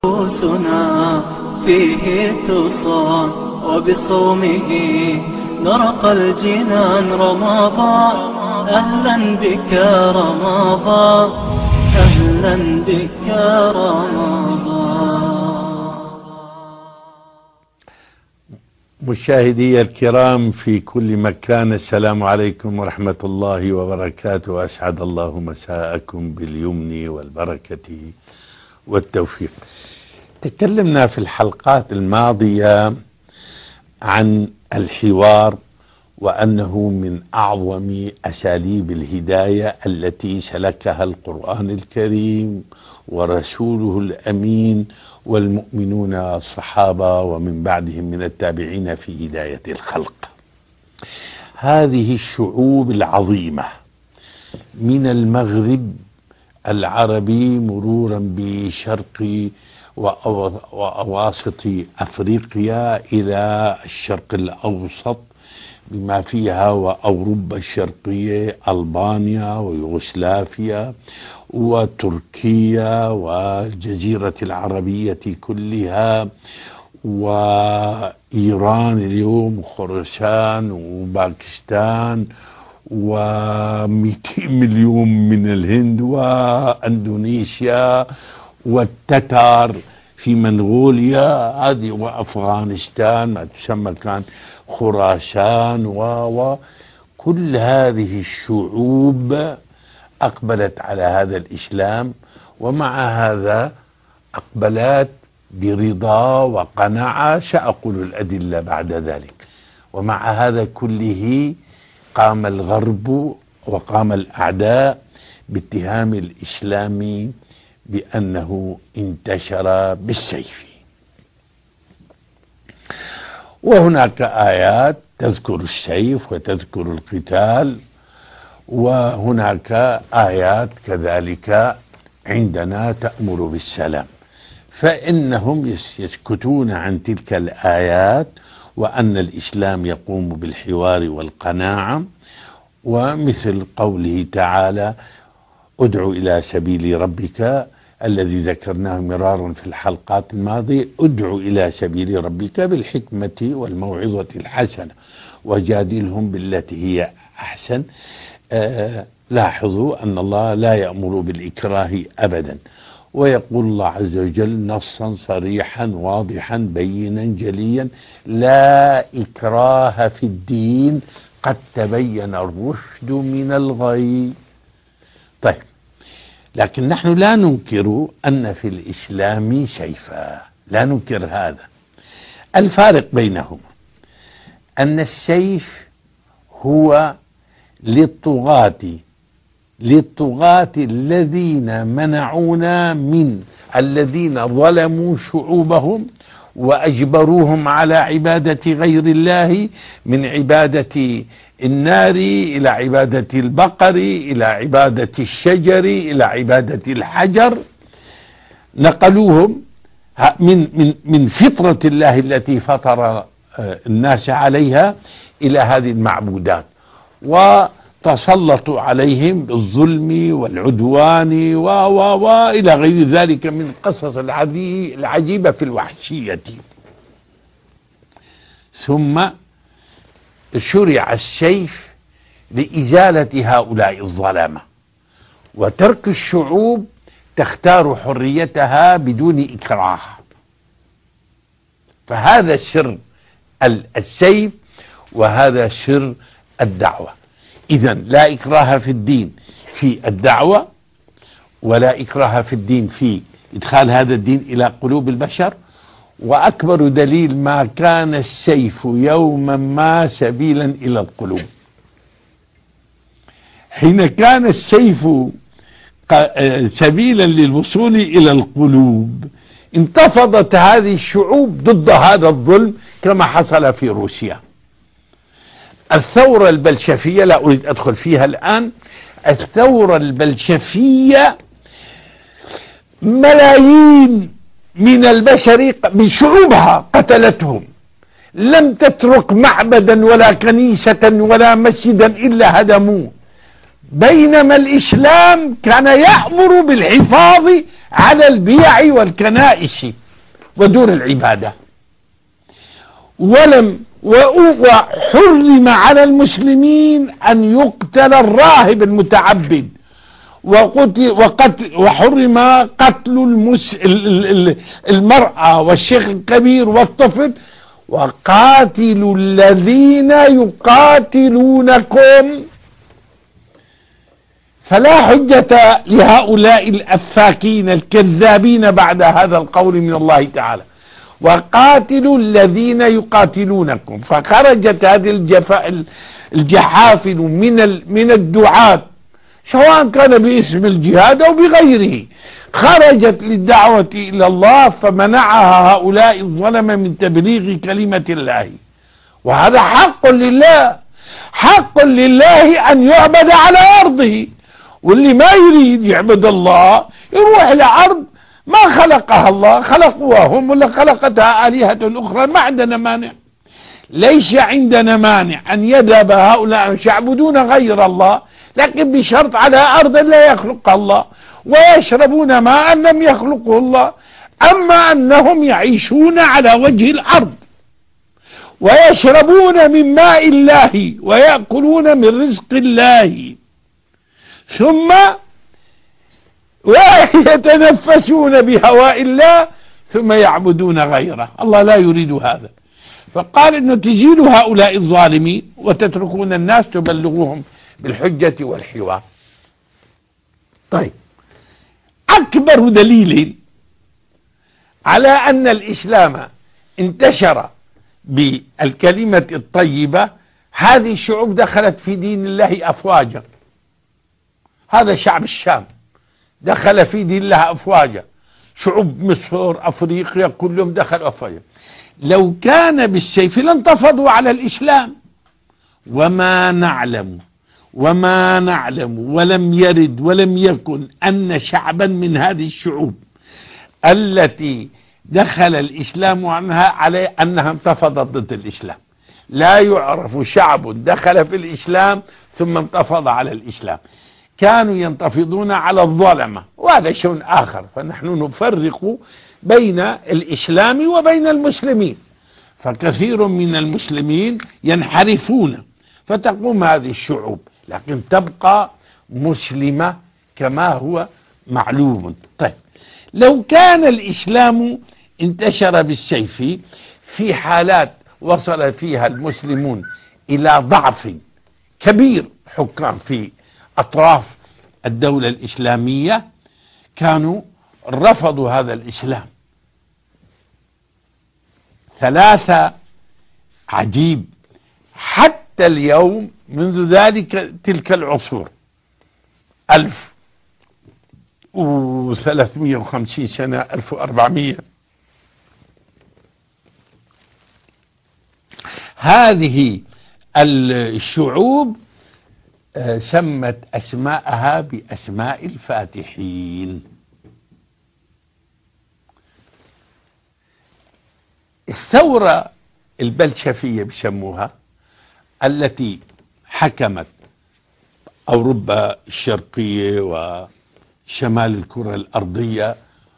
نفوسنا فيه تصان وبصومه نرقى الجنان رمضان. أهلا بك رمضان، أهلا بك رمضان. مشاهدي الكرام في كل مكان، السلام عليكم ورحمة الله وبركاته. أسعد الله مساءكم باليمن والبركة والتوفيق. تكلمنا في الحلقات الماضية عن الحوار، وأنه من أعظم أساليب الهداية التي سلكها القرآن الكريم ورسوله الأمين والمؤمنون الصحابة ومن بعدهم من التابعين في هداية الخلق. هذه الشعوب العظيمة من المغرب العربي مرورا بشرق وأواسط أفريقيا إلى الشرق الأوسط بما فيها وأوروبا الشرقية، ألبانيا ويوغوسلافيا وتركيا والجزيرة العربية كلها وإيران اليوم وخراسان وباكستان و200 مليون من الهند وأندونيسيا والتتار في منغوليا هذه وأفغانستان ما تسمى كان خراسان وكل هذه الشعوب أقبلت على هذا الإسلام، ومع هذا أقبلت برضا وقناعة. سأقول الأدلة بعد ذلك. ومع هذا كله قام الغرب وقام الأعداء باتهام الإسلام بأنه انتشر بالسيف. وهناك آيات تذكر السيف وتذكر القتال، وهناك آيات كذلك عندنا تأمر بالسلام، فإنهم يسكتون عن تلك الآيات وأن الإسلام يقوم بالحوار والقناعة. ومثل قوله تعالى: ادع إلى سبيل ربك، الذي ذكرناه مرارا في الحلقات الماضية. ادع إلى سبيل ربك بالحكمة والموعظة الحسنة وجادلهم بالتي هي أحسن. لاحظوا أن الله لا يأمر بالإكراه أبدا، ويقول الله عز وجل نصا صريحا واضحا بينا جليا: لا إكراه في الدين قد تبين الرشد من الغي. طيب، لكن نحن لا ننكر أن في الإسلام سيفا، لا ننكر هذا. الفارق بينهما أن السيف هو للطغاة الذين منعونا من الذين ظلموا شعوبهم وأجبروهم على عبادة غير الله، من عبادة النار إلى عبادة البقر إلى عبادة الشجر إلى عبادة الحجر. نقلوهم من فطرة الله التي فطر الناس عليها إلى هذه المعبودات، وتسلطوا عليهم بالظلم والعدوان وإلى غير ذلك من القصص العجيبة في الوحشية. ثم شرع السيف لإزالة هؤلاء الظلمة وترك الشعوب تختار حريتها بدون إكراه. فهذا سر السيف وهذا سر الدعوة. إذن لا إكراه في الدين في الدعوة، ولا إكراه في الدين في إدخال هذا الدين إلى قلوب البشر. وأكبر دليل ما كان السيف يوما ما سبيلا إلى القلوب. حين كان السيف سبيلا للوصول إلى القلوب انتفضت هذه الشعوب ضد هذا الظلم، كما حصل في روسيا. الثورة البلشفية لا أريد أدخل فيها الآن. الثورة البلشفية ملايين من البشر من شعوبها قتلتهم، لم تترك معبدا ولا كنيسة ولا مسجدا إلا هدموه. بينما الإسلام كان يأمر بالحفاظ على البيع والكنائس ودور العبادة. وحرم على المسلمين أن يقتل الراهب المتعبد، وحرم قتل المرأة والشيخ الكبير والطفل. وقاتلوا الذين يقاتلونكم. فلا حجة لهؤلاء الأفاكين الكذابين بعد هذا القول من الله تعالى، وقاتلوا الذين يقاتلونكم. فخرجت هذه الجحافل من الدعاة، سواء كان باسم الجهاد أو بغيره، خرجت للدعوة إلى الله، فمنعها هؤلاء الظلم من تبليغ كلمة الله. وهذا حق لله، حق لله أن يعبد على أرضه. واللي ما يريد يعبد الله يروح إلى أرض ما خلقها الله، خلقوها هم ولا خلقتها آلهة أخرى، ما عندنا مانع. ليس عندنا مانع أن يذهب هؤلاء يعبدون غير الله، لكن بشرط على أرض لا يخلقها الله، ويشربون ماء لم يخلقه الله. أما أنهم يعيشون على وجه الأرض ويشربون من ماء الله ويأكلون من رزق الله، ثم ويتنفسون بهواء الله، ثم يعبدون غيره. الله لا يريد هذا، فقال إنه تزيلوا هؤلاء الظالمين وتتركون الناس تبلغوهم بالحجة والحوار. طيب، أكبر دليل على أن الإسلام انتشر بالكلمة الطيبة، هذه الشعوب دخلت في دين الله أفواجا. هذا شعب الشام دخل في دين الله أفواجا، شعوب مصر أفريقيا كلهم دخلوا أفواجا. لو كان بالسيف لانتفضوا على الإسلام. وما نعلم ولم يرد ولم يكن أن شعبا من هذه الشعوب التي دخل الإسلام عنها على أنها انتفضت ضد الإسلام. لا يعرف شعب دخل في الإسلام ثم انتفض على الإسلام، كانوا ينتفضون على الظلمة، وهذا شيء آخر. فنحن نفرق بين الإسلام وبين المسلمين، فكثير من المسلمين ينحرفون، فتقوم هذه الشعوب لكن تبقى مسلمة كما هو معلوم. طيب، لو كان الإسلام انتشر بالسيف في حالات وصل فيها المسلمون إلى ضعف كبير، حكام في أطراف الدولة الإسلامية كانوا رفضوا هذا الإسلام. ثلاثة، عجيب، حتى اليوم منذ تلك العصور 1350 سنة 1400، هذه الشعوب سمت أسماءها بأسماء الفاتحين. الثورة البلشفية بسموها، التي حكمت أوروبا الشرقية وشمال الكرة الأرضية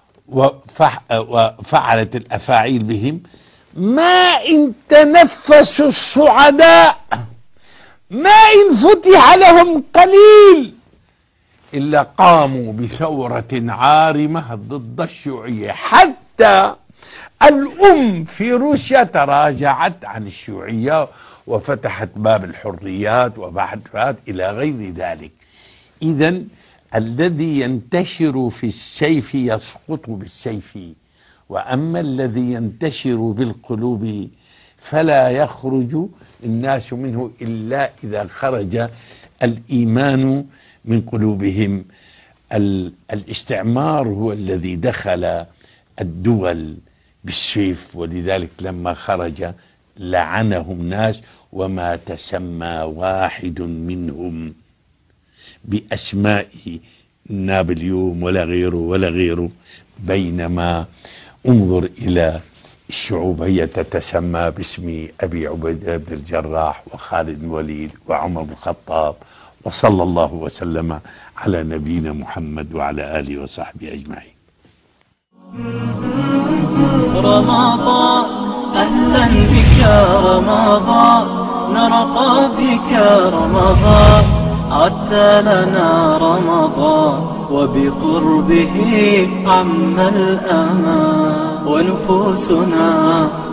وفعلت الأفاعيل بهم، ما إن تنفسوا الصعداء، ما إن فتح لهم قليل إلا قاموا بثورة عارمة ضد الشيوعية. حتى الأم في روسيا تراجعت عن الشيوعية وفتحت باب الحريات وبعثات إلى غير ذلك. إذن الذي ينتشر في السيف يسقط بالسيف، وأما الذي ينتشر بالقلوب فلا يخرج الناس منه إلا إذا خرج الإيمان من قلوبهم. الاستعمار هو الذي دخل الدول بالسيف، ولذلك لما خرج لعنهم ناس، وما تسمى واحد منهم بأسماء نابليون ولا غيره، بينما انظر إلى الشعوب هي تتسمى باسم أبي عبيدة بن الجراح وخالد بن الوليد وعمر بن الخطاب وصلى الله وسلم على نبينا محمد وعلى آله وصحبه أجمعين. رمضان أهلا بك رمضان، نرقى بك رمضان، عدت لنا رمضان وبقربه عم الأمان، ونفوسنا